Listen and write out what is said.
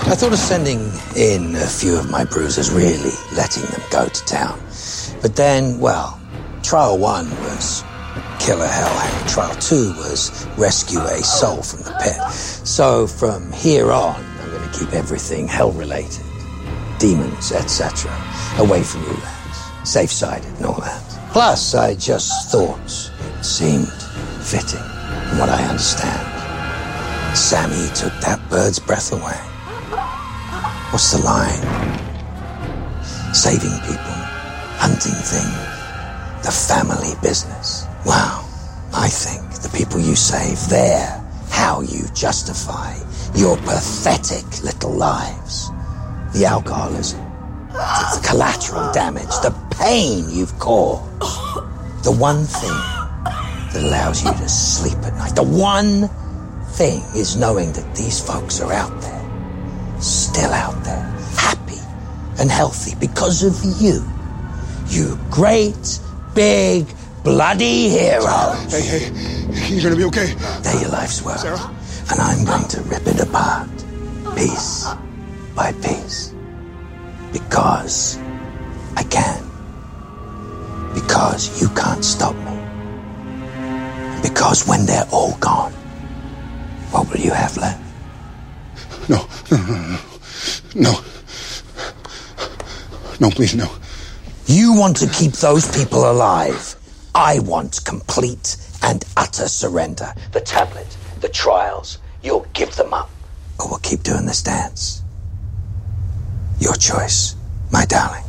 I thought of sending in a few of my bruisers, really letting them go to town. But then, well, trial 1 was kill a hellhound. Trial 2 was rescue a soul from the pit. So from here on, I'm going to keep everything hell-related, demons, etc., away from you lads, safe-sided and all that. Plus, I just thought it seemed fitting, from what I understand. Sammy took that bird's breath away. What's the line? Saving people, hunting things, the family business. Wow, I think the people you save, they're how you justify your pathetic little lives. The alcoholism, the collateral damage, the pain you've caused. The one thing that allows you to sleep at night, the one thing is knowing that these folks are out there, still out there, happy and healthy because of you. You great, big, bloody heroes. Hey, you're gonna be okay. They're your life's work. Sarah? And I'm going to rip it apart, piece by piece. Because I can. Because you can't stop me. And because when they're all gone, what will you have left? No. No, please, no. You want to keep those people alive. I want complete and utter surrender. The tablet, the trials, you'll give them up. Or we'll keep doing this dance. Your choice, my darling.